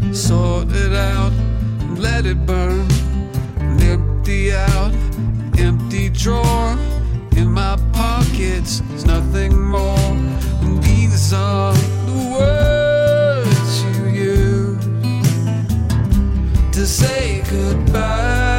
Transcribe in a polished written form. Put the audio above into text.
sort it out, let it burn, and empty out, empty drawer. In my pockets, there's nothing more than these are the words you use to say goodbye.